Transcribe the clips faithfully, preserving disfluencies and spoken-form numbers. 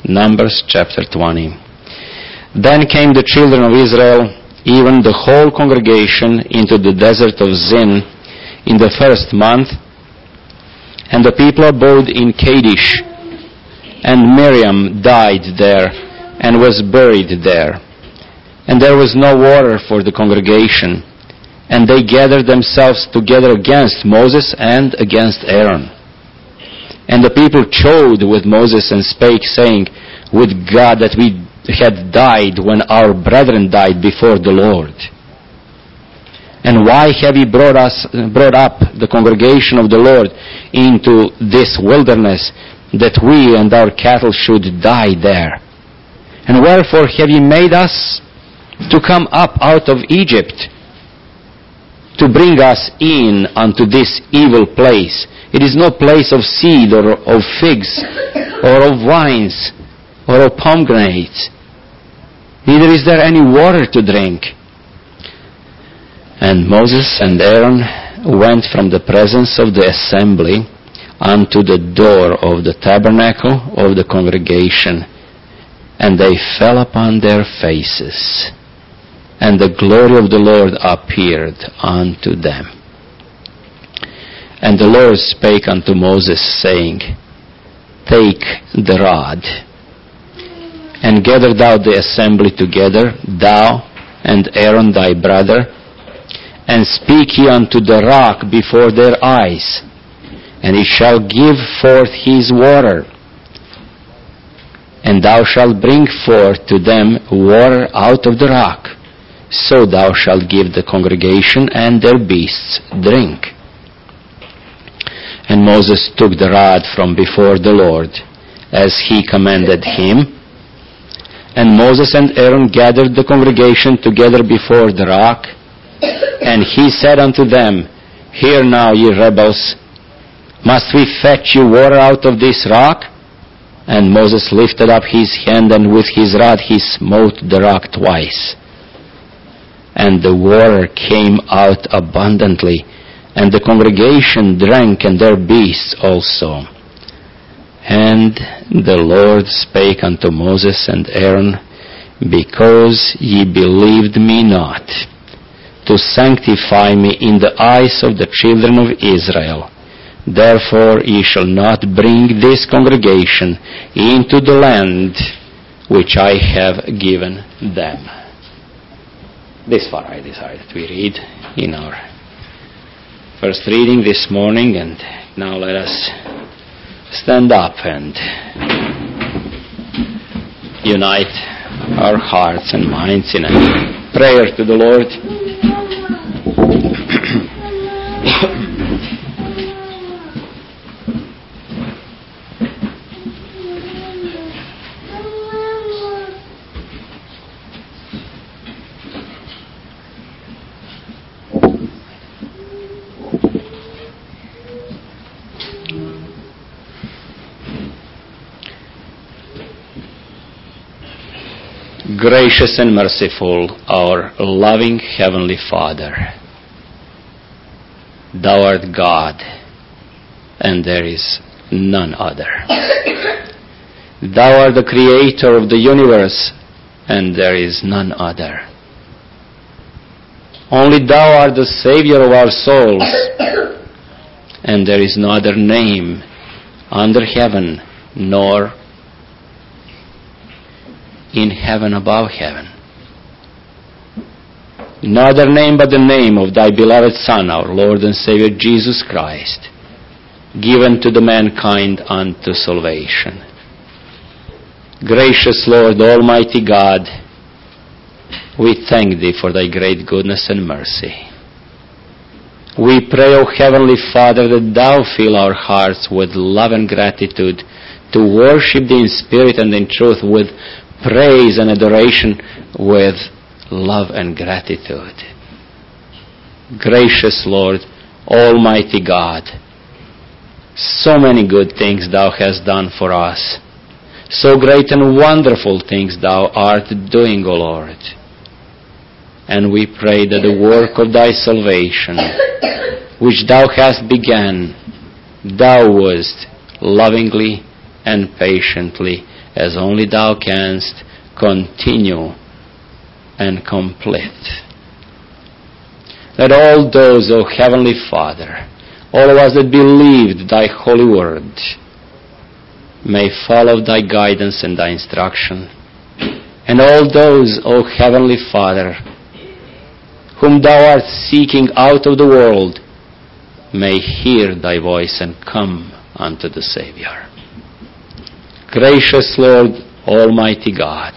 Numbers chapter twenty. Then came the children of Israel, even the whole congregation, into the desert of Zin in the first month, and the people abode in Kadesh, and Miriam died there, and was buried there. And there was no water for the congregation, and they gathered themselves together against Moses and against Aaron. And the people chode with Moses and spake, saying, Would God that we had died when our brethren died before the Lord. And why have ye brought us, brought up the congregation of the Lord into this wilderness, that we and our cattle should die there? And wherefore have ye made us to come up out of Egypt, to bring us in unto this evil place? It is no place of seed, or of figs, or of vines, or of pomegranates. Neither is there any water to drink. And Moses and Aaron went from the presence of the assembly unto the door of the tabernacle of the congregation, and they fell upon their faces, and the glory of the Lord appeared unto them. And the Lord spake unto Moses, saying, Take the rod, and gather thou the assembly together, thou and Aaron thy brother, and speak ye unto the rock before their eyes, and it shall give forth his water. And thou shalt bring forth to them water out of the rock, so thou shalt give the congregation and their beasts drink. And Moses took the rod from before the Lord, as he commanded him. And Moses and Aaron gathered the congregation together before the rock, and he said unto them, Hear now, ye rebels, must we fetch you water out of this rock? And Moses lifted up his hand, and with his rod he smote the rock twice. And the water came out abundantly, and the congregation drank, and their beasts also. And the Lord spake unto Moses and Aaron, Because ye believed me not, to sanctify me in the eyes of the children of Israel, therefore ye shall not bring this congregation into the land which I have given them. This far I decided we read in our first reading this morning, and now let us stand up and unite our hearts and minds in a prayer to the Lord. Gracious and merciful, our loving Heavenly Father, Thou art God, and there is none other. Thou art the Creator of the universe, and there is none other. Only Thou art the Savior of our souls, and there is no other name under heaven, nor in heaven above heaven. No other name but the name of Thy beloved Son, our Lord and Savior Jesus Christ, given to the mankind unto salvation. Gracious Lord, Almighty God, we thank Thee for Thy great goodness and mercy. We pray, O Heavenly Father, that Thou fill our hearts with love and gratitude to worship Thee in spirit and in truth, with praise and adoration, with love and gratitude. Gracious Lord, Almighty God, so many good things Thou hast done for us. So great and wonderful things Thou art doing, O Lord. And we pray that the work of Thy salvation, which Thou hast begun, Thou wouldst lovingly and patiently as only thou canst, continue and complete. Let all those, O Heavenly Father, all of us that believed thy holy word, may follow thy guidance and thy instruction. And all those, O Heavenly Father, whom thou art seeking out of the world, may hear thy voice and come unto the Savior. Gracious Lord, Almighty God,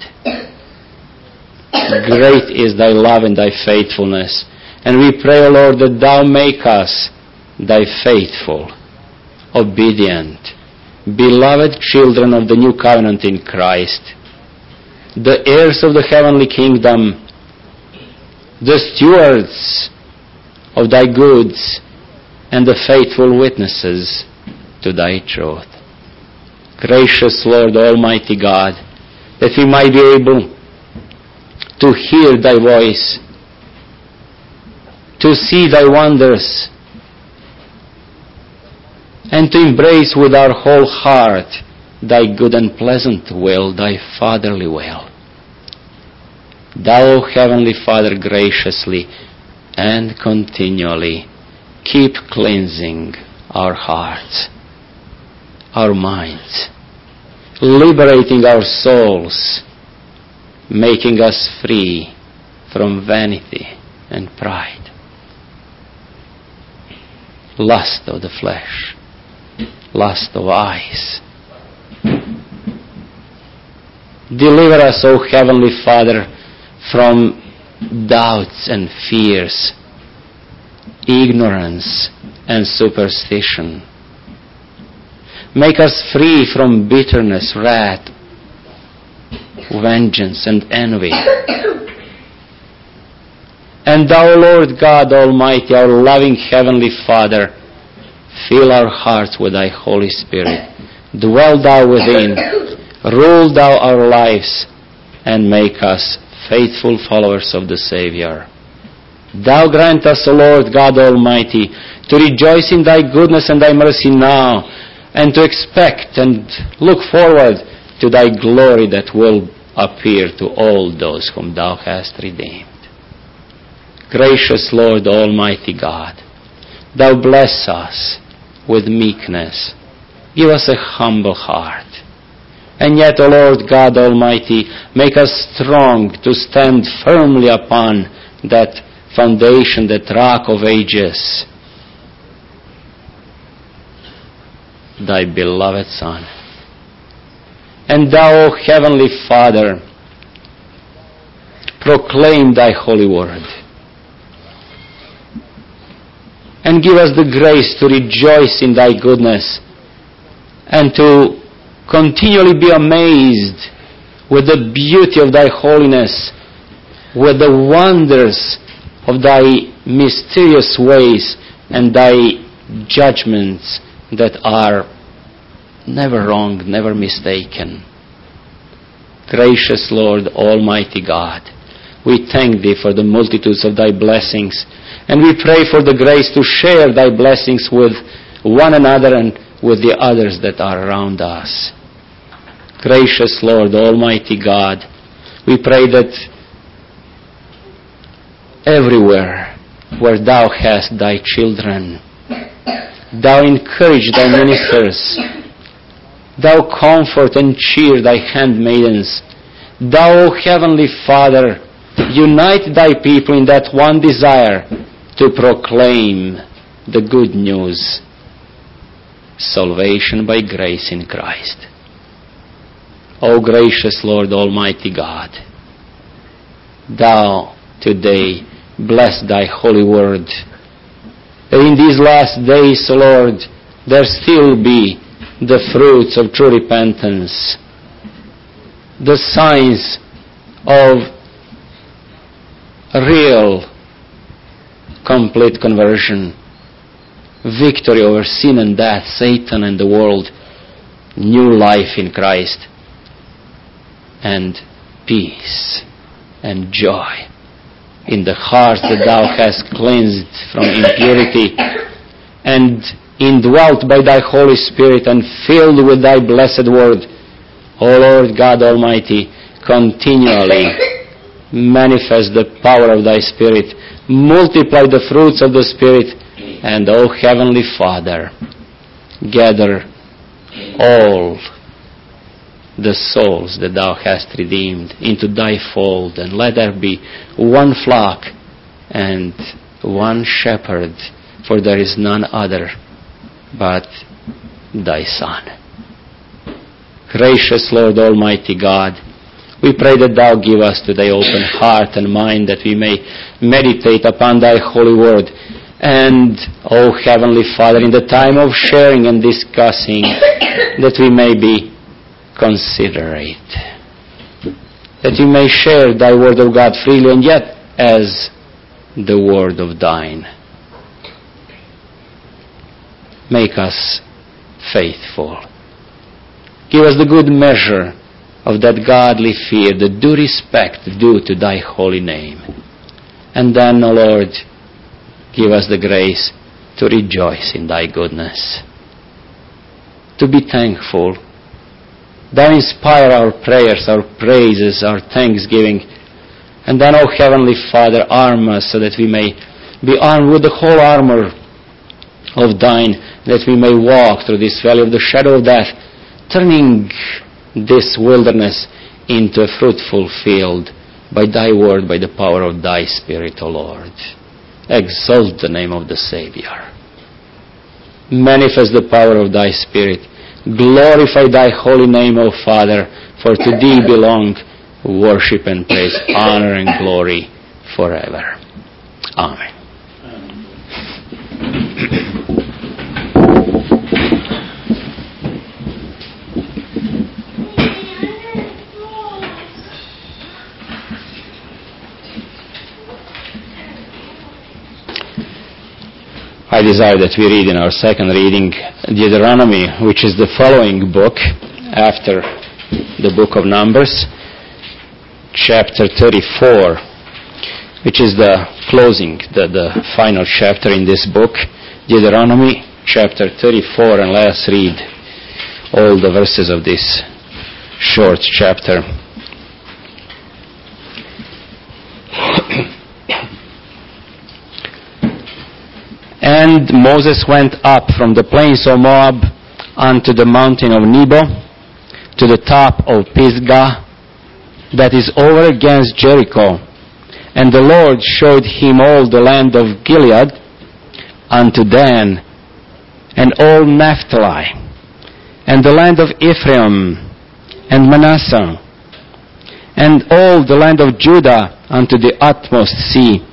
great is thy love and thy faithfulness, and we pray, O Lord, that thou make us thy faithful, obedient, beloved children of the new covenant in Christ, the heirs of the heavenly kingdom, the stewards of thy goods, and the faithful witnesses to thy truth. Gracious Lord, Almighty God, that we might be able to hear thy voice, to see thy wonders, and to embrace with our whole heart thy good and pleasant will, thy fatherly will. Thou, Heavenly Father, graciously and continually keep cleansing our hearts, our minds, liberating our souls, making us free from vanity and pride, lust of the flesh, lust of eyes. Deliver us, O Heavenly Father, from doubts and fears, ignorance and superstition. Make us free from bitterness, wrath, vengeance and envy. And thou, Lord God Almighty, our loving Heavenly Father, fill our hearts with thy Holy Spirit. Dwell thou within, rule thou our lives, and make us faithful followers of the Savior. Thou grant us, O Lord God Almighty, to rejoice in thy goodness and thy mercy now, and to expect and look forward to thy glory that will appear to all those whom thou hast redeemed. Gracious Lord, Almighty God, thou bless us with meekness. Give us a humble heart. And yet, O Lord God Almighty, make us strong to stand firmly upon that foundation, that rock of ages, thy beloved Son. And thou, O Heavenly Father, proclaim thy holy word. And give us the grace to rejoice in thy goodness and to continually be amazed with the beauty of thy holiness, with the wonders of thy mysterious ways and thy judgments that are never wrong, never mistaken. Gracious Lord, Almighty God, we thank thee for the multitudes of thy blessings, and we pray for the grace to share thy blessings with one another and with the others that are around us. Gracious Lord, Almighty God, we pray that everywhere where thou hast thy children, thou encourage thy ministers, thou comfort and cheer thy handmaidens, thou, O Heavenly Father, unite thy people in that one desire to proclaim the good news, salvation by grace in Christ. O gracious Lord, Almighty God, thou today bless thy holy word, that in these last days, Lord, there still be the fruits of true repentance, the signs of real, complete conversion, victory over sin and death, Satan and the world, new life in Christ, and peace and joy in the hearts that thou hast cleansed from impurity and indwelt by thy Holy Spirit and filled with thy blessed word. O Lord God Almighty, continually manifest the power of thy Spirit, multiply the fruits of the Spirit, and, O Heavenly Father, gather all the souls that thou hast redeemed into thy fold, and let there be one flock and one shepherd, for there is none other but thy Son. Gracious Lord Almighty God, we pray that thou give us today open heart and mind, that we may meditate upon thy holy word. And, O Heavenly Father, in the time of sharing and discussing, that we may be considerate, that we may share thy word of God freely, and yet as the word of thine. Make us faithful. Give us the good measure of that godly fear, the due respect due to thy holy name. And then, O Lord, give us the grace to rejoice in thy goodness, to be thankful. Thou inspire our prayers, our praises, our thanksgiving. And then, O Heavenly Father, arm us so that we may be armed with the whole armor of thine, that we may walk through this valley of the shadow of death, turning this wilderness into a fruitful field by thy word, by the power of thy Spirit, O Lord. Exalt the name of the Savior. Manifest the power of thy Spirit. Glorify thy holy name, O Father, for to thee belong worship and praise, honor and glory forever. Amen. I desire that we read in our second reading Deuteronomy, which is the following book after the book of Numbers, chapter thirty-four, which is the closing, the, the final chapter in this book, Deuteronomy chapter thirty-four, and let us read all the verses of this short chapter. And Moses went up from the plains of Moab unto the mountain of Nebo, to the top of Pisgah, that is over against Jericho. And the Lord showed him all the land of Gilead, unto Dan, and all Naphtali, and the land of Ephraim, and Manasseh, and all the land of Judah unto the utmost sea,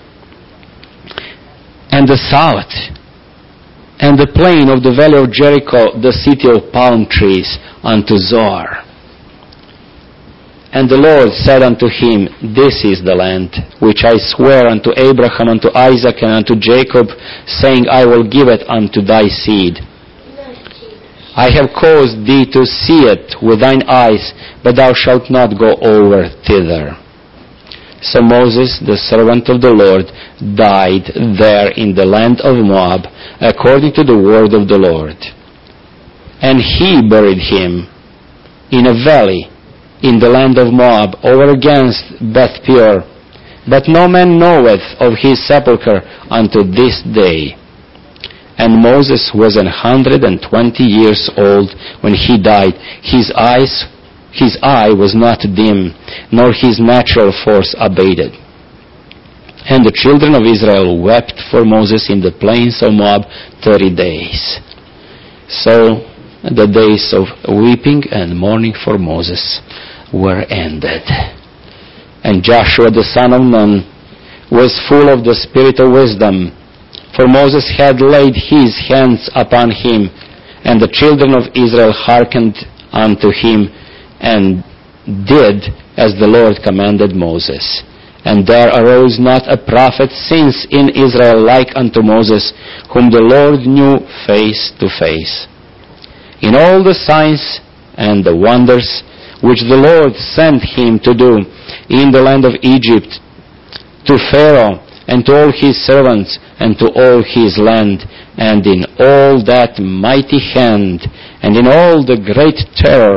and the south, and the plain of the valley of Jericho, the city of palm trees, unto Zoar. And the Lord said unto him, This is the land which I swear unto Abraham, unto Isaac, and unto Jacob, saying, I will give it unto thy seed. I have caused thee to see it with thine eyes, but thou shalt not go over thither. So Moses, the servant of the Lord, died there in the land of Moab, according to the word of the Lord. And he buried him in a valley in the land of Moab, over against Beth Peor. But no man knoweth of his sepulchre unto this day. And Moses was an hundred and twenty years old when he died. His eyes His eye was not dim, nor his natural force abated. And the children of Israel wept for Moses in the plains of Moab thirty days. So the days of weeping and mourning for Moses were ended. And Joshua the son of Nun was full of the spirit of wisdom, for Moses had laid his hands upon him, and the children of Israel hearkened unto him, and did as the Lord commanded Moses. And there arose not a prophet since in Israel like unto Moses, whom the Lord knew face to face. In all the signs and the wonders which the Lord sent him to do in the land of Egypt, to Pharaoh and to all his servants and to all his land, and in all that mighty hand, and in all the great terror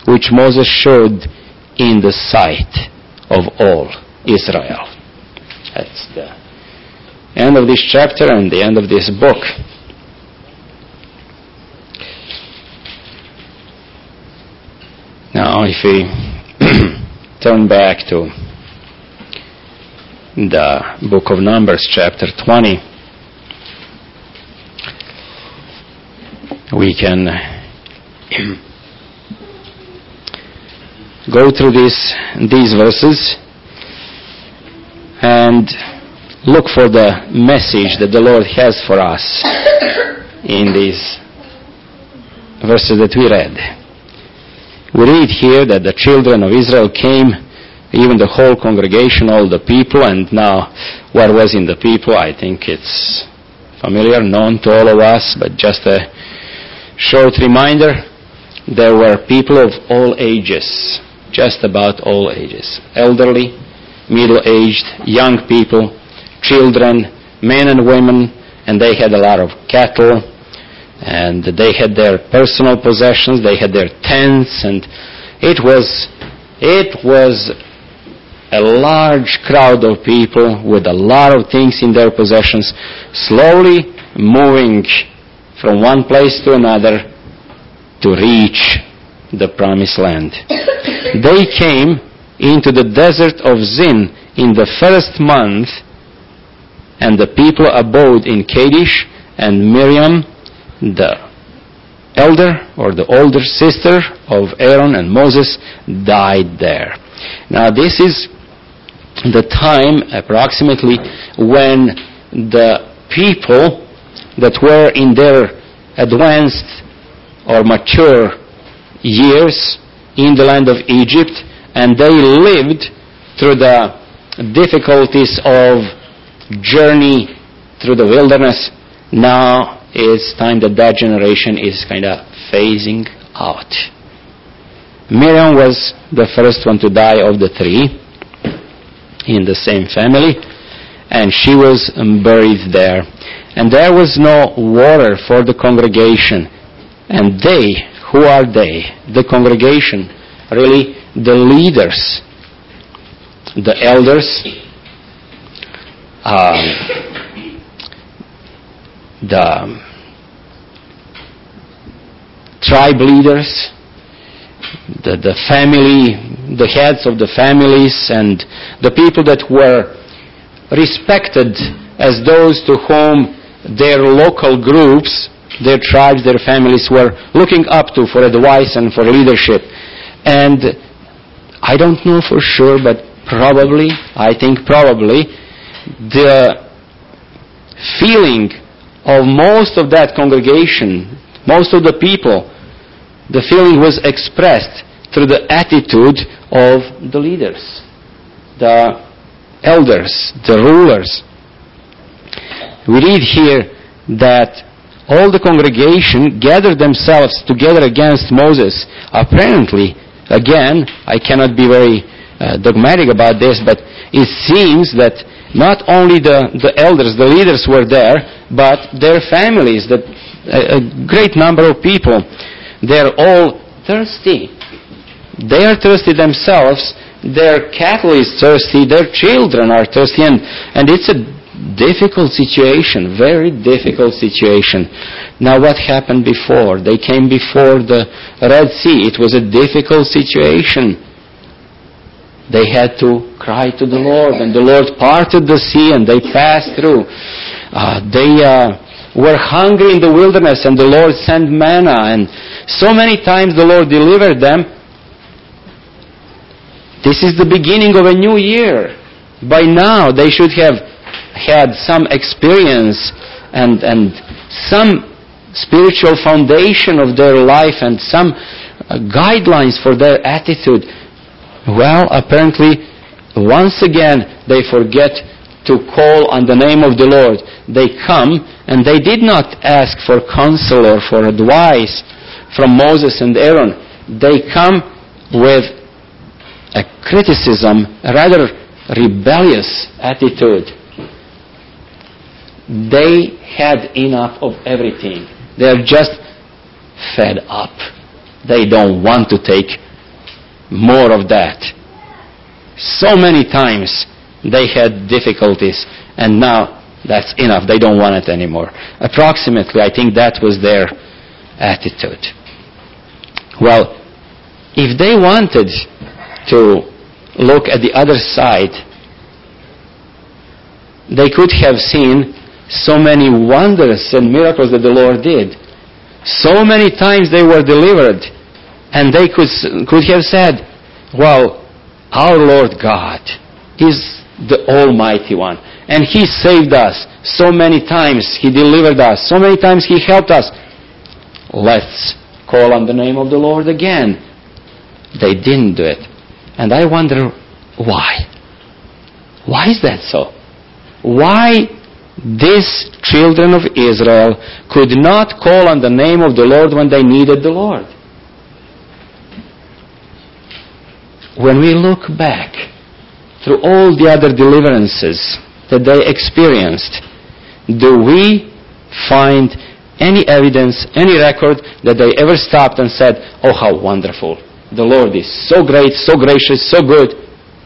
which Moses showed in the sight of all Israel. That's the end of this chapter and the end of this book. Now, if we turn back to the book of Numbers, chapter twenty, we can go through this, these verses and look for the message that the Lord has for us in these verses that we read. We read here that the children of Israel came, even the whole congregation, all the people, and now what was in the people, I think it's familiar, known to all of us, but just a short reminder, there were people of all ages, just about all ages, elderly, middle-aged, young people, children, men and women, and they had a lot of cattle, and they had their personal possessions, they had their tents, and it was, it was a large crowd of people with a lot of things in their possessions, slowly moving from one place to another to reach the promised land. They came into the desert of Zin in the first month, and the people abode in Kadesh, and Miriam, the elder or the older sister of Aaron and Moses, died there. Now this is the time approximately when the people that were in their advanced or mature years in the land of Egypt, and they lived through the difficulties of journey through the wilderness. Now it's time that that generation is kind of phasing out. Miriam was the first one to die of the three in the same family, and she was buried there. And there was no water for the congregation. And they, who are they? The congregation, really the leaders, the elders, um, the tribe leaders, the, the family, the heads of the families, and the people that were respected as those to whom their local groups, their tribes, their families were looking up to for advice and for leadership. And I don't know for sure, but probably, I think probably, the feeling of most of that congregation, most of the people, the feeling was expressed through the attitude of the leaders, the elders, the rulers. We read here that all the congregation gathered themselves together against Moses. Apparently, again, I cannot be very uh, dogmatic about this, but it seems that not only the, the elders, the leaders were there, but their families, that a, a great number of people. They're all thirsty. They are thirsty themselves. Their cattle is thirsty. Their children are thirsty. And, and it's a difficult situation, very difficult situation. Now what happened before? They came before the Red Sea. It was a difficult situation. They had to cry to the Lord, and the Lord parted the sea, and they passed through. Uh, they uh, were hungry in the wilderness, and the Lord sent manna, and so many times the Lord delivered them. This is the beginning of a new year. By now they should have had some experience and, and some spiritual foundation of their life and some uh, guidelines for their attitude. Well, apparently, once again, they forget to call on the name of the Lord. They come, and they did not ask for counsel or for advice from Moses and Aaron. They come with a criticism, a rather rebellious attitude. They had enough of everything. They are just fed up. They don't want to take more of that. So many times they had difficulties, and now that's enough. They don't want it anymore. Approximately, I think that was their attitude. Well, if they wanted to look at the other side, they could have seen so many wonders and miracles that the Lord did. So many times they were delivered, and they could, could have said, well, our Lord God is the Almighty One, and He saved us so many times. He delivered us. So many times He helped us. Let's call on the name of the Lord again. They didn't do it. And I wonder why. Why is that so? Why these children of Israel could not call on the name of the Lord when they needed the Lord? When we look back through all the other deliverances that they experienced, do we find any evidence, any record that they ever stopped and said, oh, how wonderful. The Lord is so great, so gracious, so good.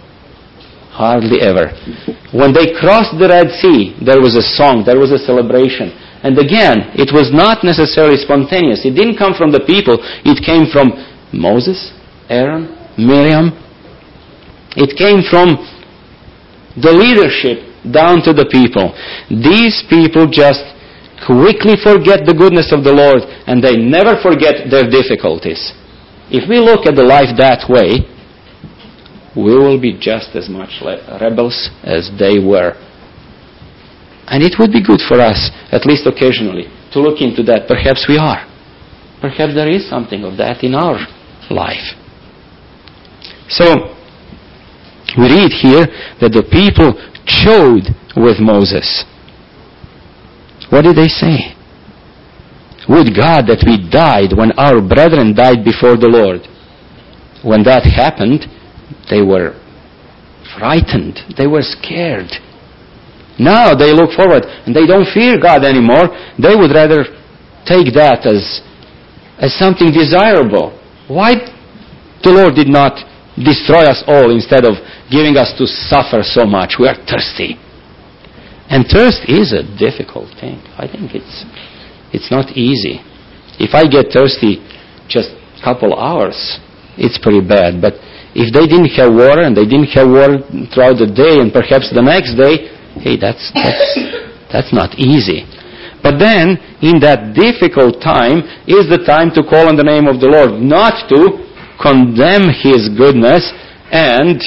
Hardly ever. When they crossed the Red Sea, there was a song, there was a celebration. And again, it was not necessarily spontaneous. It didn't come from the people. It came from Moses, Aaron, Miriam. It came from the leadership down to the people. These people just quickly forget the goodness of the Lord, and they never forget their difficulties. If we look at the life that way, we will be just as much rebels as they were. And it would be good for us, at least occasionally, to look into that. Perhaps we are. Perhaps there is something of that in our life. So, we read here that the people chode with Moses. What did they say? Would God that we died when our brethren died before the Lord. When that happened, they were frightened. They were scared. Now they look forward and they don't fear God anymore. They would rather take that as, as something desirable. Why the Lord did not destroy us all instead of giving us to suffer so much? We are thirsty. And thirst is a difficult thing. I think it's it's not easy. If I get thirsty just a couple hours, it's pretty bad. But if they didn't have water and they didn't have water throughout the day and perhaps the next day, hey, that's that's that's not easy. But then, in that difficult time, is the time to call on the name of the Lord, not to condemn His goodness and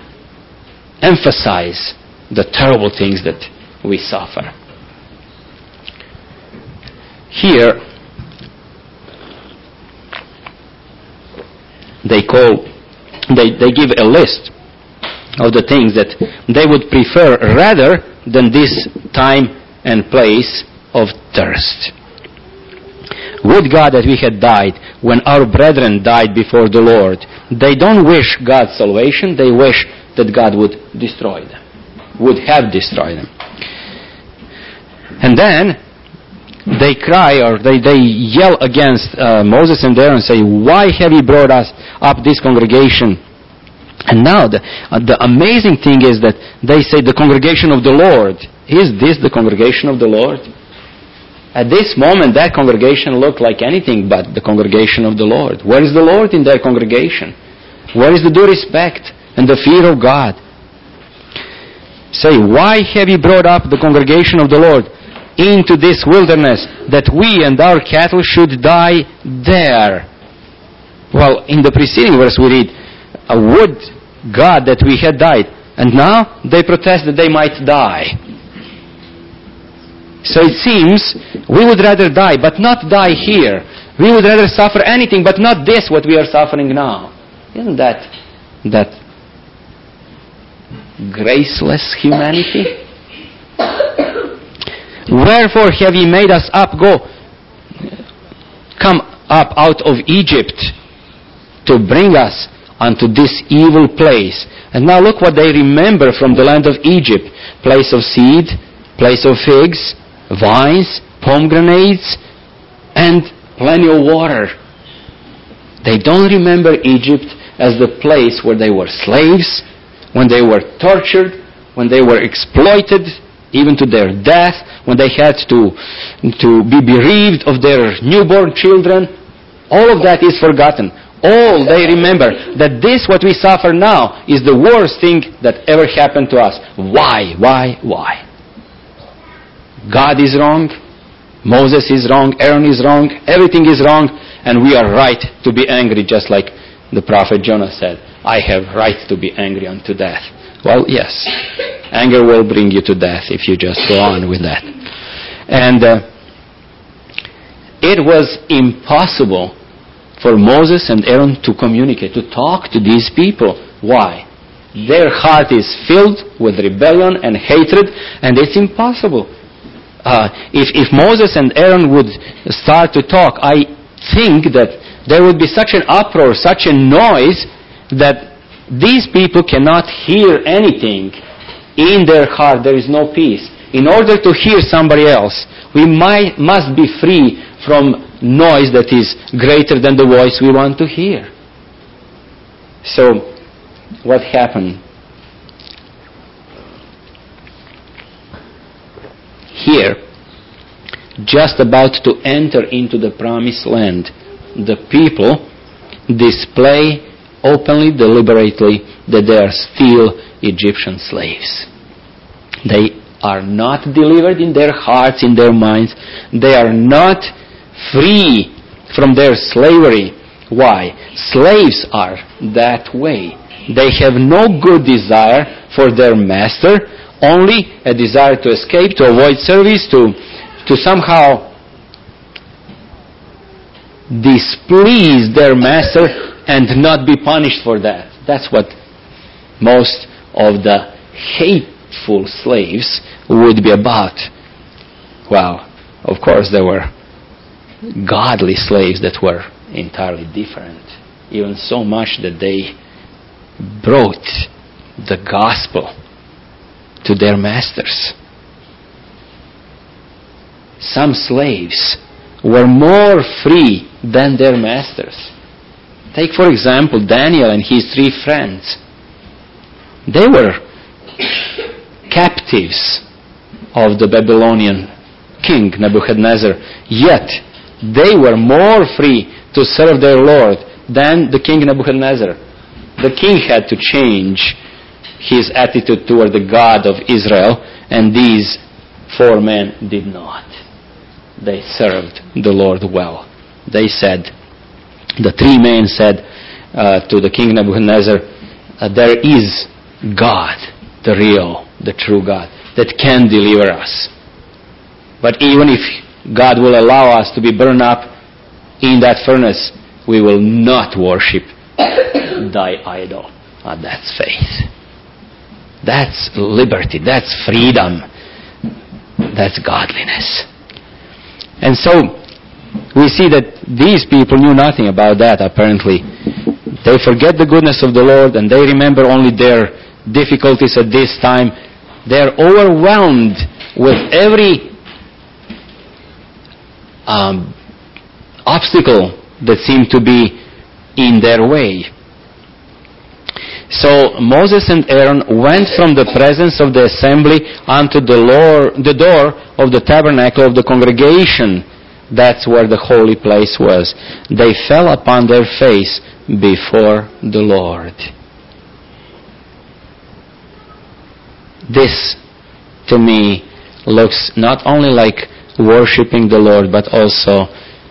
emphasize the terrible things that we suffer. Here, they call, they, they give a list of the things that they would prefer rather than this time and place of thirst. Would God that we had died when our brethren died before the Lord. They don't wish God's salvation, they wish that God would destroy them, would have destroyed them. And then they cry or they, they yell against uh, Moses and Aaron and say, why have you brought us up this congregation? And now the, uh, the amazing thing is that they say the congregation of the Lord. Is this the congregation of the Lord? At this moment, that congregation looked like anything but the congregation of the Lord. Where is the Lord in their congregation? Where is the due respect and the fear of God? Say, why have you brought up the congregation of the Lord into this wilderness, that we and our cattle should die there? Well, in the preceding verse we read, would God that we had died. And now they protest that they might die. So it seems we would rather die, but not die here. We would rather suffer anything, but not this, what we are suffering now. Isn't that that graceless humanity? Wherefore have ye made us up go, come up out of Egypt to bring us unto this evil place? And now look what they remember from the land of Egypt. Place of seed, place of figs, vines, pomegranates, and plenty of water. They don't remember Egypt, as the place where they were slaves, when they were tortured, when they were exploited, even to their death, when they had to, to be bereaved of their newborn children. All of that is forgotten. All they remember that this, what we suffer now, is the worst thing that ever happened to us. Why? Why? Why? God is wrong. Moses is wrong. Aaron is wrong. Everything is wrong. And we are right to be angry, just like the prophet Jonah said, I have right to be angry unto death. Well, yes. Anger will bring you to death if you just go on with that. And uh, it was impossible for Moses and Aaron to communicate, to talk to these people. Why? Their heart is filled with rebellion and hatred, and it's impossible. Uh, if, if Moses and Aaron would start to talk, I think that there would be such an uproar, such a noise, that these people cannot hear anything. In their heart there is no peace. In order to hear somebody else, we might, must be free from noise that is greater than the voice we want to hear. So, what happened? Here, just about to enter into the promised land, the people display openly, deliberately, that they are still Egyptian slaves. They are not delivered in their hearts, in their minds. They are not free from their slavery. Why? Slaves are that way. They have no good desire for their master, only a desire to escape, to avoid service, to, to somehow displease their master and not be punished for that. That's what most of the hateful slaves would be about. Well, of course there were godly slaves that were entirely different. Even so much that they brought the gospel to their masters. Some slaves were more free than their masters. Take, for example, Daniel and his three friends. They were captives of the Babylonian king, Nebuchadnezzar. Yet, they were more free to serve their Lord than the king Nebuchadnezzar. The king had to change his attitude toward the God of Israel, and these four men did not. They served the Lord well. They said, the three men said uh, to the king Nebuchadnezzar, uh, there is God, the real, the true God, that can deliver us. But even if God will allow us to be burned up in that furnace, we will not worship thy idol. Ah, that's faith. That's liberty. That's freedom. That's godliness. And so, we see that these people knew nothing about that, apparently. They forget the goodness of the Lord, and they remember only their difficulties at this time. They're overwhelmed with every um, obstacle that seemed to be in their way. So Moses and Aaron went from the presence of the assembly unto the, Lord, the door of the tabernacle of the congregation. That's where the holy place was. They fell upon their face before the Lord. This, to me, looks not only like worshiping the Lord, but also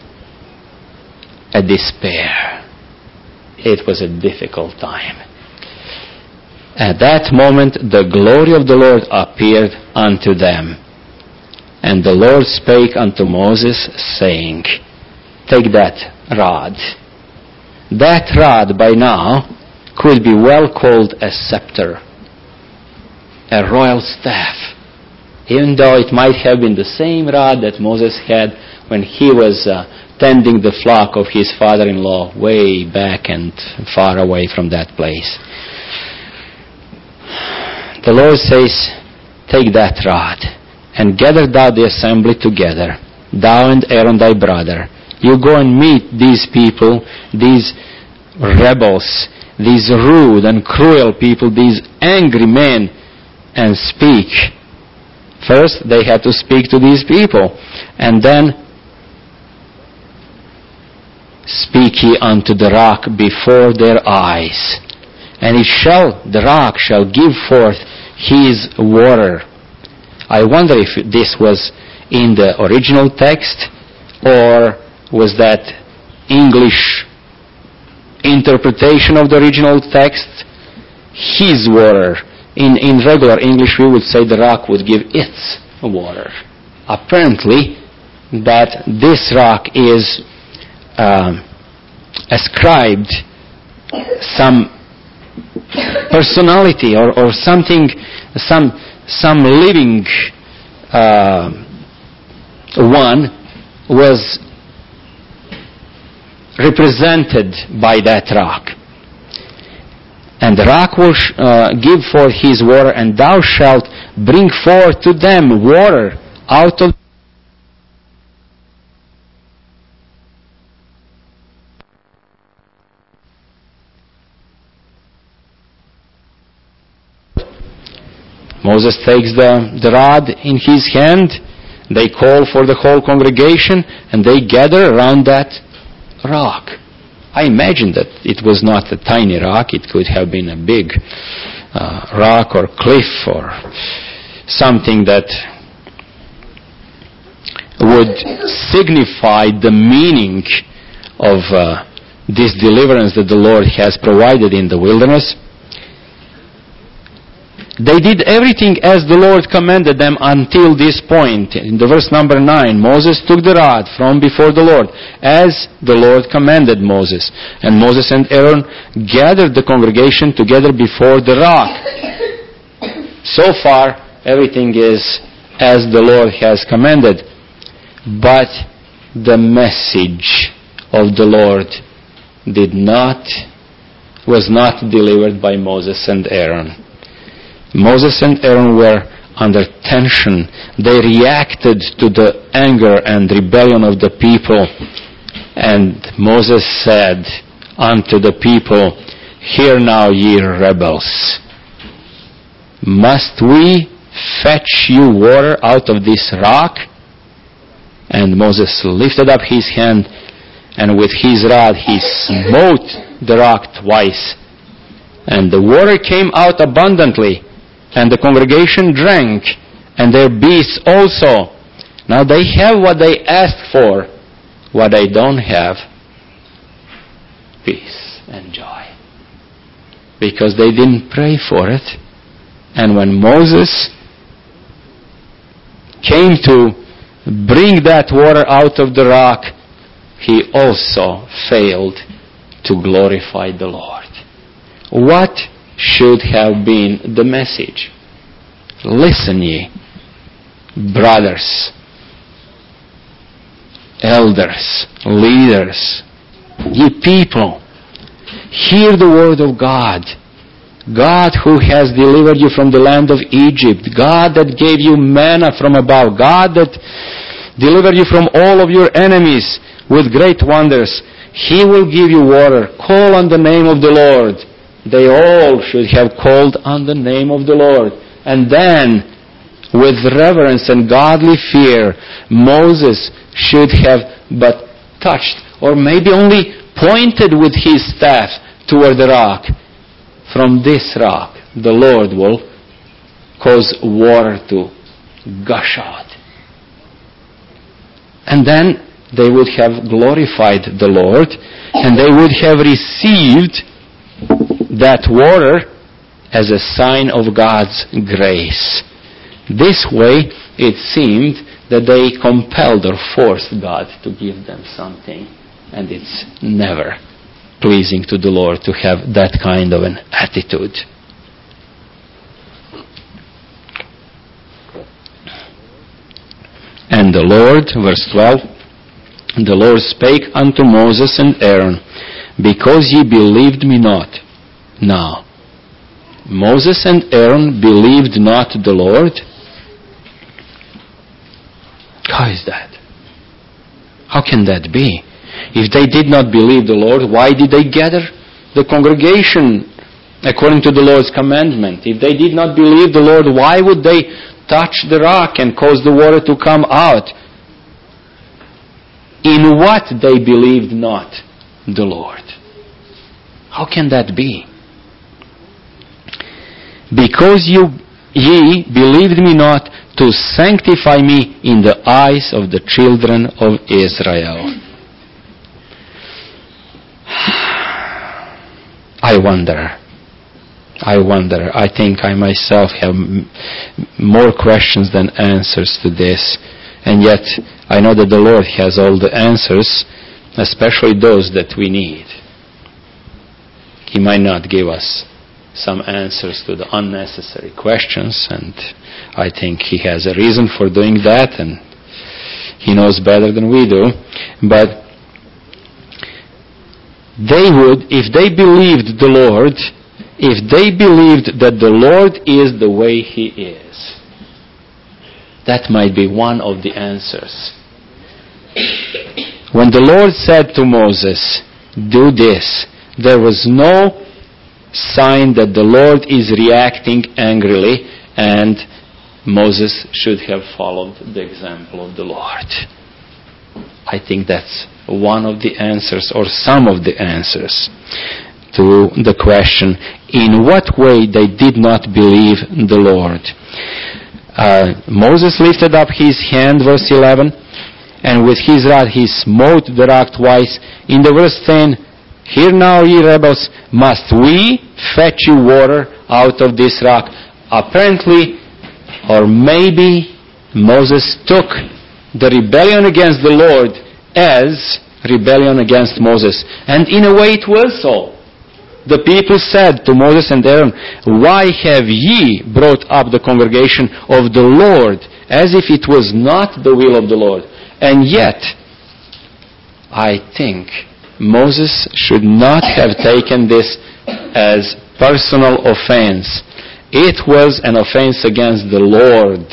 a despair. It was a difficult time. At that moment, the glory of the Lord appeared unto them. And the Lord spake unto Moses, saying, take that rod. That rod by now could be well called a scepter, a royal staff, even though it might have been the same rod that Moses had when he was uh, tending the flock of his father-in-law way back and far away from that place. The Lord says, take that rod, and gather thou the assembly together, thou and Aaron thy brother. You go and meet these people, these rebels, these rude and cruel people, these angry men, and speak. First, they had to speak to these people, and then speak ye unto the rock before their eyes, and it shall, the rock shall give forth his water. I wonder if this was in the original text, or was that English interpretation of the original text? His water. In, in regular English, we would say the rock would give its water. Apparently, that this rock is um, ascribed some personality or, or something, some some living uh, one was represented by that rock. And the rock will uh, give forth his water, and thou shalt bring forth to them water out of Moses takes the, the rod in his hand. They call for the whole congregation, and they gather around that rock. I imagine that it was not a tiny rock. It could have been a big uh, rock or cliff or something that would signify the meaning of uh, this deliverance that the Lord has provided in the wilderness. They did everything as the Lord commanded them until this point. In the verse number nine, Moses took the rod from before the Lord, as the Lord commanded Moses. And Moses and Aaron gathered the congregation together before the rock. So far, everything is as the Lord has commanded. But the message of the Lord did not, was not delivered by Moses and Aaron. Moses and Aaron were under tension. They reacted to the anger and rebellion of the people. And Moses said unto the people, Hear now, ye rebels. Must we fetch you water out of this rock? And Moses lifted up his hand, and with his rod he smote the rock twice. And the water came out abundantly, and the congregation drank, and their beasts also. Now they have what they asked for. What they don't have, peace and joy. Because they didn't pray for it. And when Moses came to bring that water out of the rock, he also failed to glorify the Lord. What should have been the message? Listen ye, brothers, elders, leaders, ye people, hear the word of God. God who has delivered you from the land of Egypt, God that gave you manna from above, God that delivered you from all of your enemies with great wonders. He will give you water. Call on the name of the Lord. They all should have called on the name of the Lord. And then, with reverence and godly fear, Moses should have but touched, or maybe only pointed with his staff toward the rock. From this rock, the Lord will cause water to gush out. And then they would have glorified the Lord, and they would have received that water as a sign of God's grace. This way, it seemed that they compelled or forced God to give them something. And it's never pleasing to the Lord to have that kind of an attitude. And the Lord, verse twelve, the Lord spake unto Moses and Aaron, Because ye believed me not. Now, Moses and Aaron believed not the Lord. How is that? How can that be? If they did not believe the Lord, why did they gather? the congregation according to the Lord's commandment. If they did not believe the Lord, why would they touch the rock and cause the water to come out? In what they believed not the Lord. How can that be? Because you ye believed me not to sanctify me in the eyes of the children of Israel. I wonder. I wonder. I think I myself have m- more questions than answers to this. And yet, I know that the Lord has all the answers, especially those that we need. He might not give us some answers to the unnecessary questions, and I think He has a reason for doing that, and He knows better than we do. But they would, if they believed the Lord, if they believed that the Lord is the way He is, that might be one of the answers. When the Lord said to Moses, do this, there was no sign that the Lord is reacting angrily and Moses should have followed the example of the Lord. I think that's one of the answers, or some of the answers to the question, in what way they did not believe the Lord. Uh, Moses lifted up his hand, verse eleven, and with his rod he smote the rock twice. In the verse ten, hear now, ye rebels, must we fetch you water out of this rock? Apparently, or maybe, Moses took the rebellion against the Lord as rebellion against Moses. And in a way it was so. The people said to Moses and Aaron, why have ye brought up the congregation of the Lord as if it was not the will of the Lord? And yet, I think Moses should not have taken this as personal offense. It was an offense against the Lord,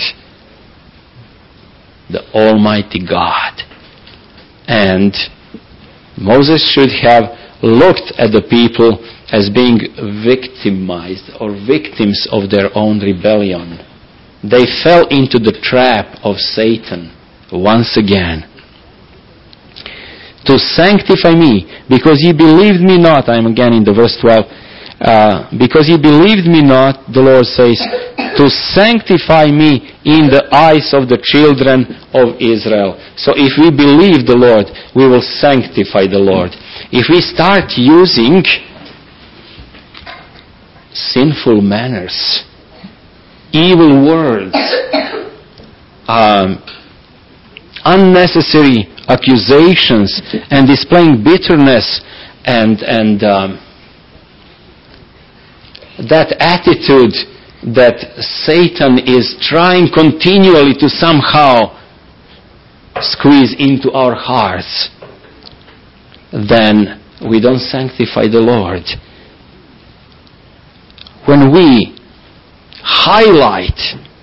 the Almighty God. And Moses should have looked at the people as being victimized or victims of their own rebellion. They fell into the trap of Satan once again. To sanctify me, because ye believed me not, I'm again in the verse twelve, uh, because ye believed me not, the Lord says, to sanctify me in the eyes of the children of Israel. So if we believe the Lord, we will sanctify the Lord. If we start using sinful manners, evil words, um, unnecessary accusations, and displaying bitterness and and um, that attitude that Satan is trying continually to somehow squeeze into our hearts, then we don't sanctify the Lord. When we highlight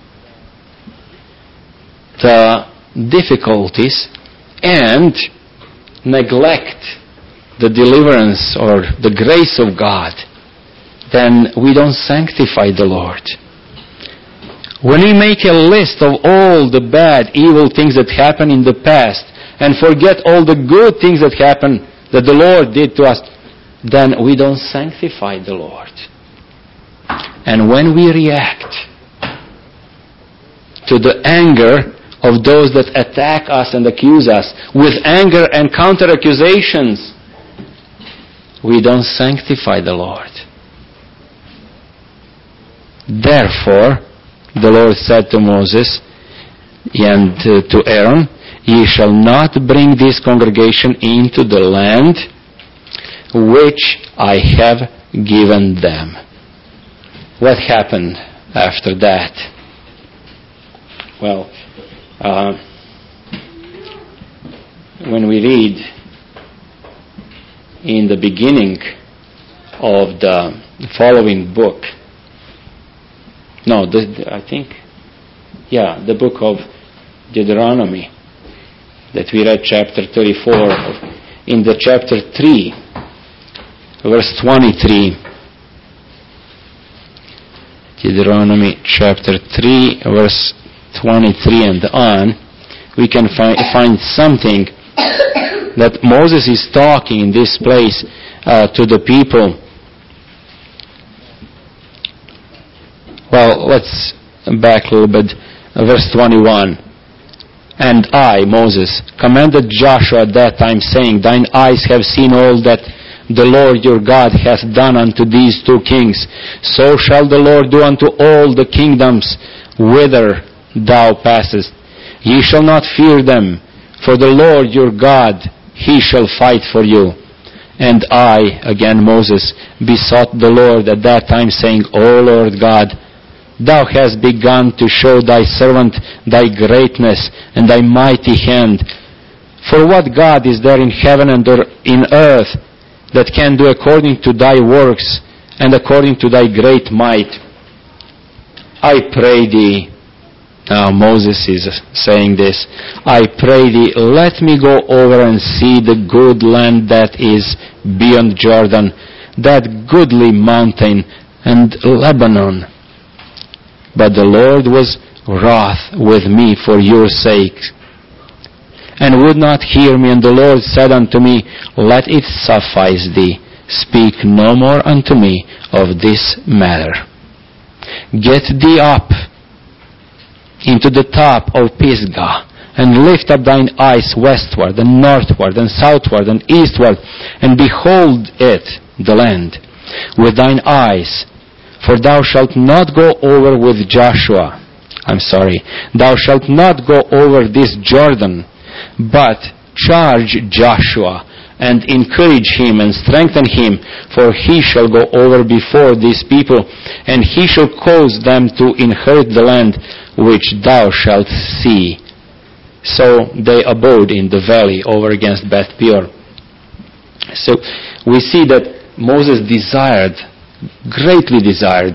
the difficulties and neglect the deliverance or the grace of God, then we don't sanctify the Lord. When we make a list of all the bad, evil things that happened in the past and forget all the good things that happened, that the Lord did to us, then we don't sanctify the Lord. And when we react to the anger of those that attack us and accuse us with anger and counter-accusations, we don't sanctify the Lord. Therefore, the Lord said to Moses and to Aaron, ye shall not bring this congregation into the land which I have given them. What happened after that? Well, uh, when we read in the beginning of the following book, no, the, I think, yeah, the book of Deuteronomy, that we read chapter thirty-four, in the chapter three, verse twenty-three. Deuteronomy chapter three, verse twenty-three and on, we can fi- find something that Moses is talking in this place uh, to the people. Well, let's back a little bit. Verse twenty-one. And I, Moses, commanded Joshua at that time, saying, Thine eyes have seen all that the Lord your God hath done unto these two kings. So shall the Lord do unto all the kingdoms whither thou passest. Ye shall not fear them, for the Lord your God, He shall fight for you. And I, again Moses, besought the Lord at that time, saying, O Lord God, Thou hast begun to show thy servant thy greatness and thy mighty hand. For what God is there in heaven and in earth that can do according to thy works and according to thy great might? I pray thee, now Moses is saying this, I pray thee, let me go over and see the good land that is beyond Jordan, that goodly mountain and Lebanon. But the Lord was wroth with me for your sake, and would not hear me. And the Lord said unto me, Let it suffice thee. Speak no more unto me of this matter. Get thee up into the top of Pisgah, and lift up thine eyes westward, and northward, and southward, and eastward, and behold it, the land, with thine eyes. For thou shalt not go over with Joshua. I'm sorry. Thou shalt not go over this Jordan, but charge Joshua, and encourage him, and strengthen him, for he shall go over before these people, and he shall cause them to inherit the land which thou shalt see. So they abode in the valley over against Beth Peor. So we see that Moses desired, greatly desired,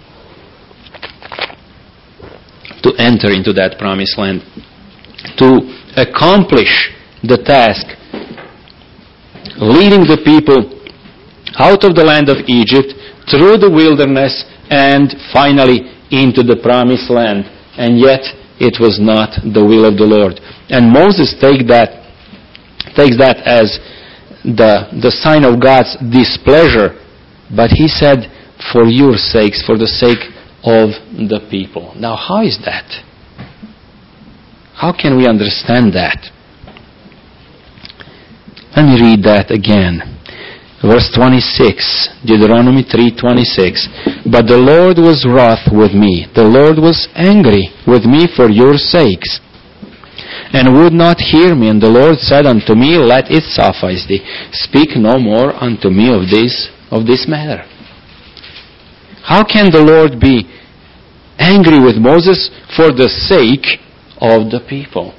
to enter into that promised land, to accomplish the task, leading the people out of the land of Egypt, through the wilderness, and finally into the promised land. And yet it was not the will of the Lord. And Moses take that, takes that as the, the sign of God's displeasure. But he said, for your sakes, for the sake of the people. Now, how is that? How can we understand that? Let me read that again. Verse twenty-six, Deuteronomy three twenty-six. But the Lord was wroth with me. The Lord was angry with me for your sakes, and would not hear me. And the Lord said unto me, Let it suffice thee. Speak no more unto me of this of this matter. How can the Lord be angry with Moses for the sake of the people?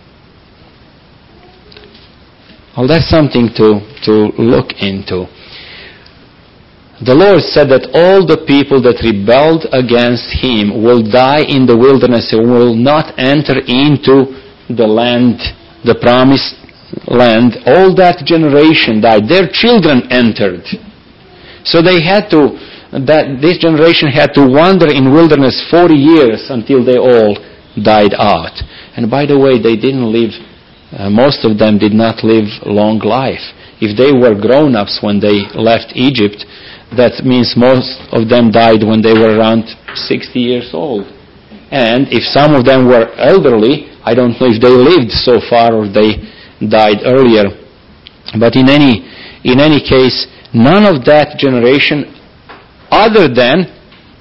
Well, that's something to, to look into. The Lord said that all the people that rebelled against Him will die in the wilderness and will not enter into the land, the promised land. All that generation died. Their children entered. So they had to, that this generation had to wander in wilderness forty years until they all died out. And by the way, they didn't live, uh, most of them did not live long life. If they were grown-ups when they left Egypt, that means most of them died when they were around sixty years old. And if some of them were elderly, I don't know if they lived so far or they died earlier. But in any, in any case, none of that generation, other than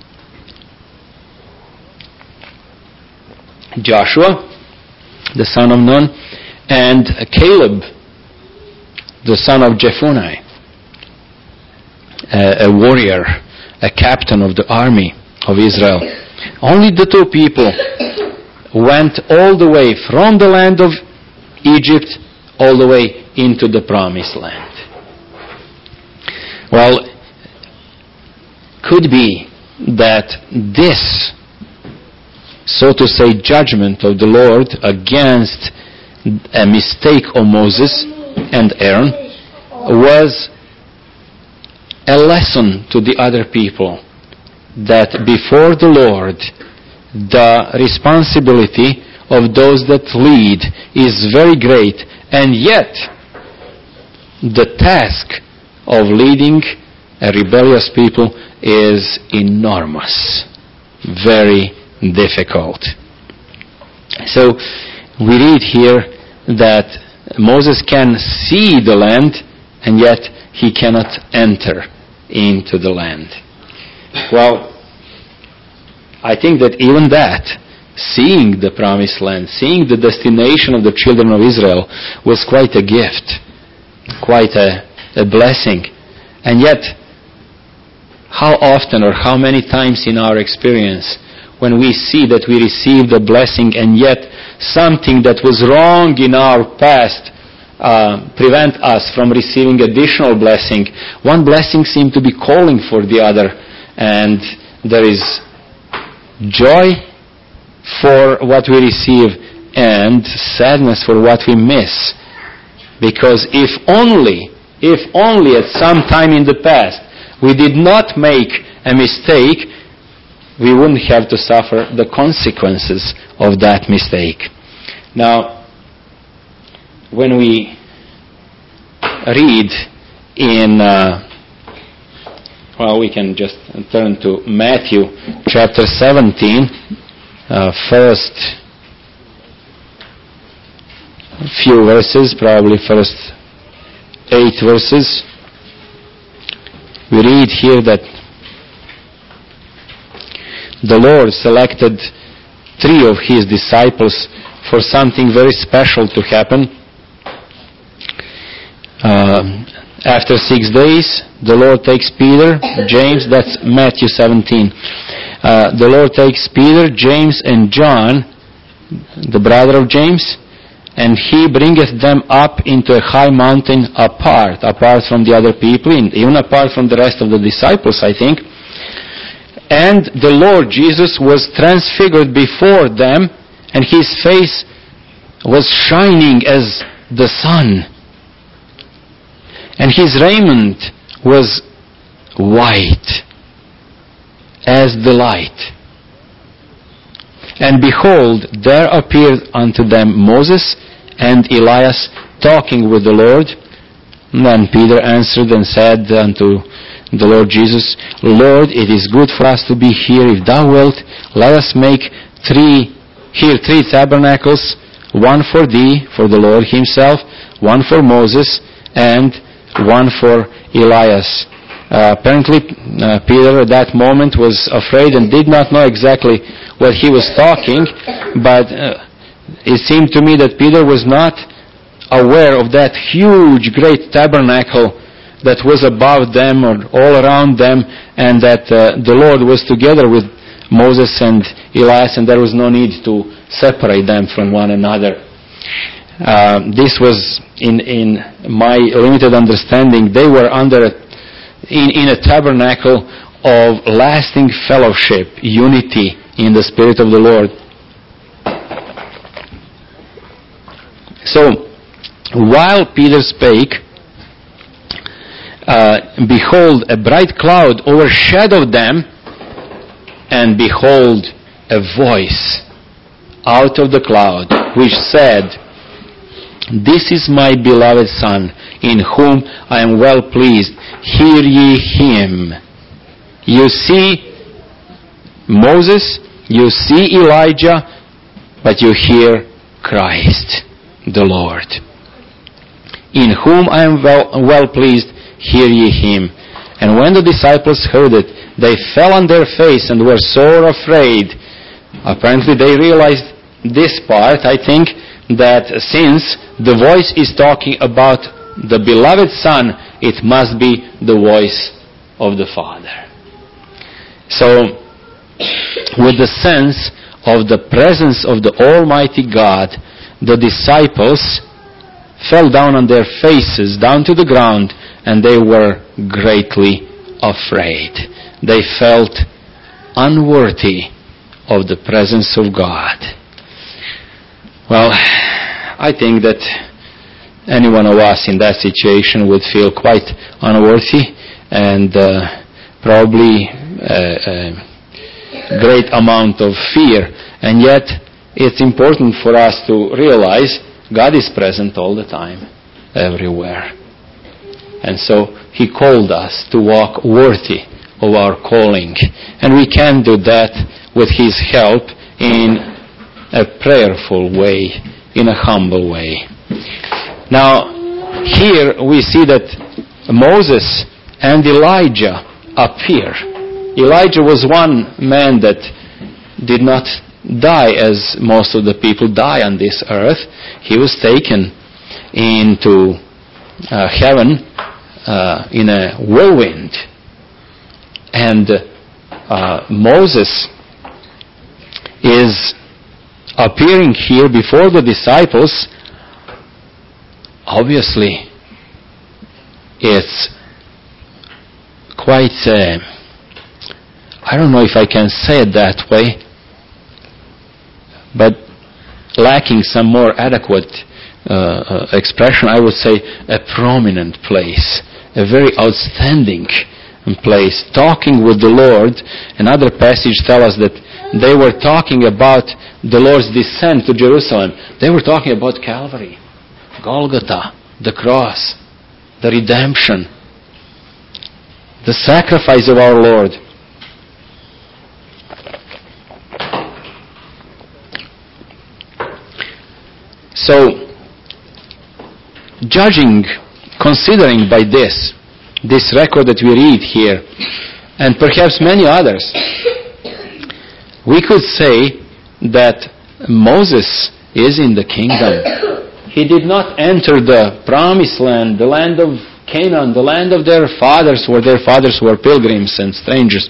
Joshua, the son of Nun, and Caleb, the son of Jephunneh, a, a warrior, a captain of the army of Israel. Only the two people went all the way from the land of Egypt all the way into the promised land. Well, could be that this, so to say, judgment of the Lord against a mistake of Moses and Aaron was a lesson to the other people that before the Lord, the responsibility of those that lead is very great, and yet the task of leading a rebellious people is enormous, very difficult. So we read here that Moses can see the land, and yet he cannot enter into the land. Well, I think that even that, seeing the promised land, seeing the destination of the children of Israel, was quite a gift, quite a, a blessing. And yet, how often or how many times in our experience, when we see that we received a blessing and yet something that was wrong in our past uh, prevent us from receiving additional blessing, one blessing seems to be calling for the other, and there is joy for what we receive and sadness for what we miss. Because if only, if only at some time in the past we did not make a mistake, we wouldn't have to suffer the consequences of that mistake. Now, when we read in, uh, well, we can just turn to Matthew chapter seventeen, uh, first few verses, probably first eight verses. We read here that the Lord selected three of His disciples for something very special to happen. Uh, after six days, the Lord takes Peter, James, that's Matthew seventeen. Uh, the Lord takes Peter, James, and John, the brother of James, and He bringeth them up into a high mountain apart, apart from the other people, even apart from the rest of the disciples, I think. And the Lord Jesus was transfigured before them, and His face was shining as the sun. And His raiment was white as the light. And behold, there appeared unto them Moses and Elias talking with the Lord. And then Peter answered and said unto the Lord Jesus, Lord, it is good for us to be here. If thou wilt, let us make three, here three tabernacles, one for thee, for the Lord Himself, one for Moses, and one for Elias. Uh, apparently, uh, Peter at that moment was afraid and did not know exactly what he was talking, but uh, it seemed to me that Peter was not aware of that huge, great tabernacle that was above them or all around them, and that uh, the Lord was together with Moses and Elias, and there was no need to separate them from one another. Uh, this was, in, in my limited understanding, they were under a, in, in a tabernacle of lasting fellowship, unity in the Spirit of the Lord. So, while Peter spake, uh, behold, a bright cloud overshadowed them, and behold, a voice out of the cloud, which said, This is my beloved Son, in whom I am well pleased. Hear ye Him. You see Moses, you see Elijah, but you hear Christ, the Lord. In whom I am well, well pleased, hear ye Him. And when the disciples heard it, they fell on their face and were sore afraid. Apparently they realized this part, I think, that since the voice is talking about the beloved Son, it must be the voice of the Father. So, with the sense of the presence of the Almighty God, the disciples fell down on their faces, down to the ground, and they were greatly afraid. They felt unworthy of the presence of God. Well, I think that any one of us in that situation would feel quite unworthy and uh, probably a, a great amount of fear. And yet, it's important for us to realize God is present all the time, everywhere. And so He called us to walk worthy of our calling. And we can do that with His help in a prayerful way, in a humble way. Now, here we see that Moses and Elijah appear. Elijah was one man that did not die as most of the people die on this earth. He was taken into uh, heaven uh, in a whirlwind. And uh, Moses is appearing here before the disciples. Obviously, it's quite, uh, I don't know if I can say it that way, but lacking some more adequate uh, uh, expression, I would say a prominent place, a very outstanding place, talking with the Lord. Another passage tells us that they were talking about the Lord's descent to Jerusalem. They were talking about Calvary, Golgotha, the cross, the redemption, the sacrifice of our Lord. So, judging, considering by this, this record that we read here, and perhaps many others, we could say that Moses is in the kingdom. He did not enter the promised land, the land of Canaan, the land of their fathers, where their fathers were pilgrims and strangers.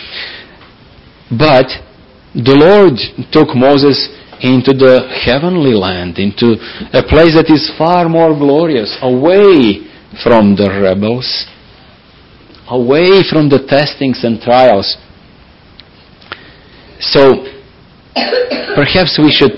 But the Lord took Moses into the heavenly land, into a place that is far more glorious, away from the rebels, away from the testings and trials. So, perhaps we should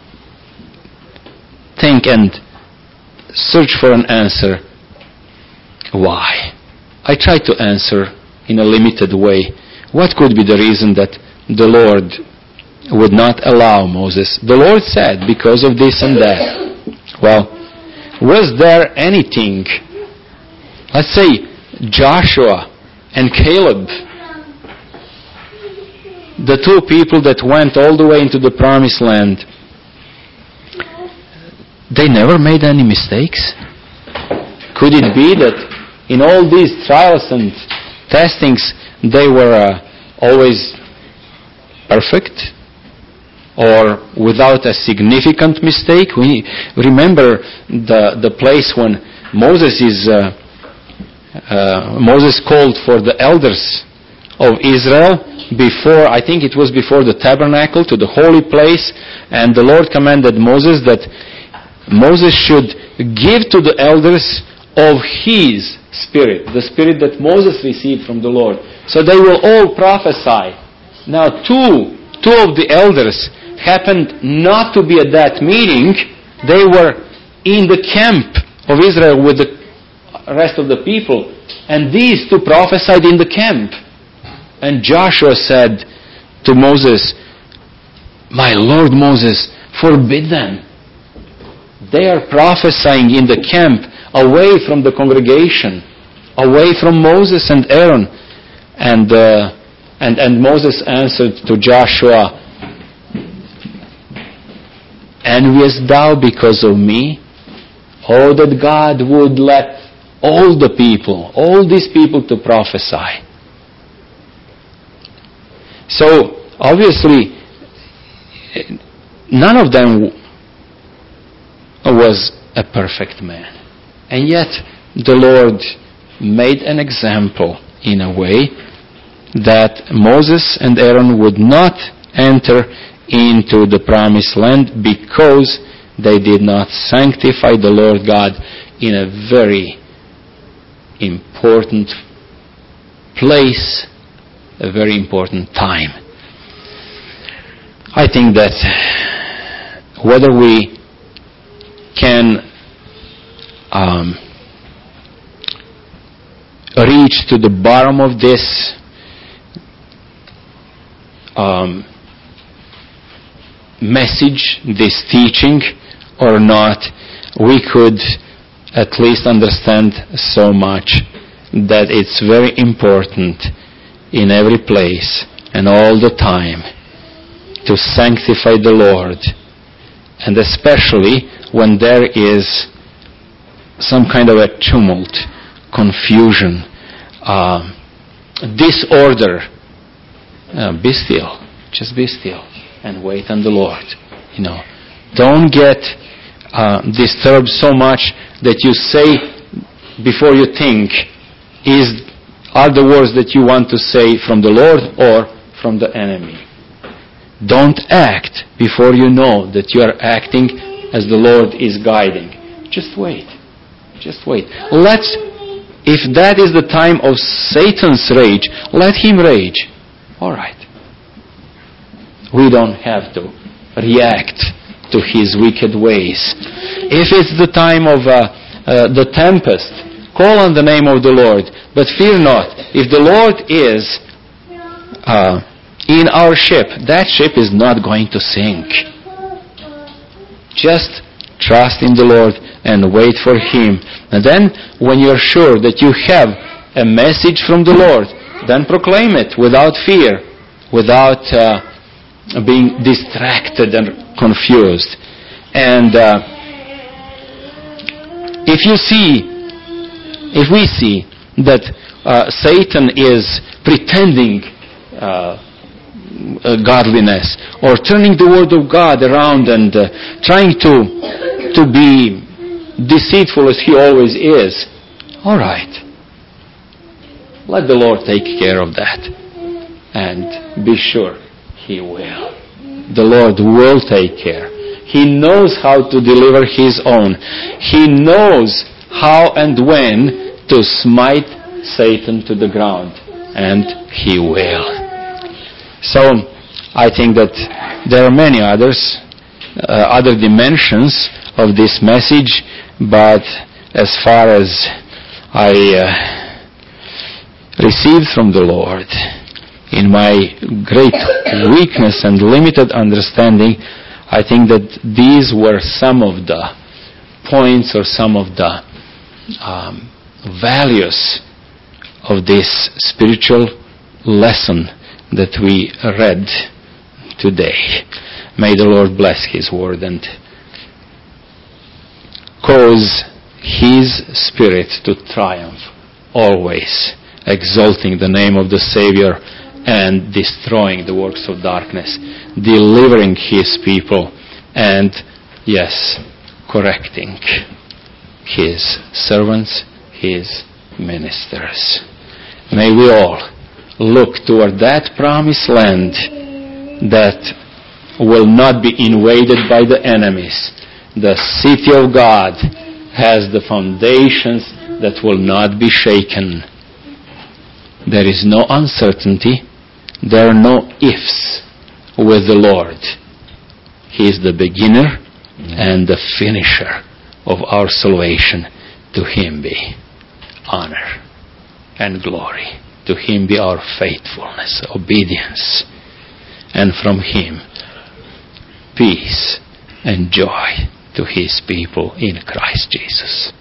think and search for an answer. Why? I try to answer in a limited way. What could be the reason that the Lord would not allow Moses? The Lord said, because of this and that. Well, was there anything, let's say Joshua and Caleb, the two people that went all the way into the promised land, they never made any mistakes? Could it be that in all these trials and testings they were uh, always perfect or without a significant mistake? We remember the the place when Moses is uh, uh, Moses called for the elders of Israel before, I think it was before the tabernacle, to the holy place, and the Lord commanded Moses that Moses should give to the elders of his spirit, the spirit that Moses received from the Lord. So they will all prophesy. Now two, two of the elders happened not to be at that meeting. They were in the camp of Israel with the rest of the people. And these two prophesied in the camp. And Joshua said to Moses, "My Lord Moses, forbid them. They are prophesying in the camp, away from the congregation, away from Moses and Aaron." And uh, and and Moses answered to Joshua, "Enviest thou because of me? Oh, that God would let all the people, all these people to prophesy." So, obviously, none of them was a perfect man. And yet, the Lord made an example in a way that Moses and Aaron would not enter into the promised land because they did not sanctify the Lord God in a very important place, a very important time. I think that whether we can um, reach to the bottom of this um, message, this teaching, or not, we could at least understand so much that it's very important in every place and all the time to sanctify the Lord, and especially when there is some kind of a tumult, confusion, uh, disorder. Uh, be still, just be still and wait on the Lord. You know, don't get uh, disturbed so much that you say before you think, is are the words that you want to say from the Lord or from the enemy. Don't act before you know that you are acting as the Lord is guiding. Just wait. Just wait. Let's, if that is the time of Satan's rage, let him rage. All right. We don't have to react to his wicked ways. If it's the time of uh, uh, the tempest, call on the name of the Lord. But fear not. If the Lord is uh, in our ship, that ship is not going to sink. Just trust in the Lord and wait for Him. And then, when you're sure that you have a message from the Lord, then proclaim it without fear, without uh, being distracted and confused. And uh, if you see, if we see that uh, Satan is pretending uh, uh, godliness, or turning the Word of God around and uh, trying to to be deceitful as he always is, all right. Let the Lord take care of that. And be sure He will. The Lord will take care. He knows how to deliver His own. He knows how and when to smite Satan to the ground. And He will. So, I think that there are many others, uh, other dimensions of this message, but as far as I uh, received from the Lord, in my great weakness and limited understanding, I think that these were some of the points or some of the um, values of this spiritual lesson that we read today. May the Lord bless His word and cause His Spirit to triumph always, exalting the name of the Savior and destroying the works of darkness, delivering His people, and, yes, correcting His servants, His ministers. May we all look toward that promised land that will not be invaded by the enemies. The city of God has the foundations that will not be shaken. There is no uncertainty. There are no ifs with the Lord. He is the beginner and the finisher of our salvation. To Him be honor and glory. To Him be our faithfulness, obedience. And from Him, peace and joy to His people in Christ Jesus.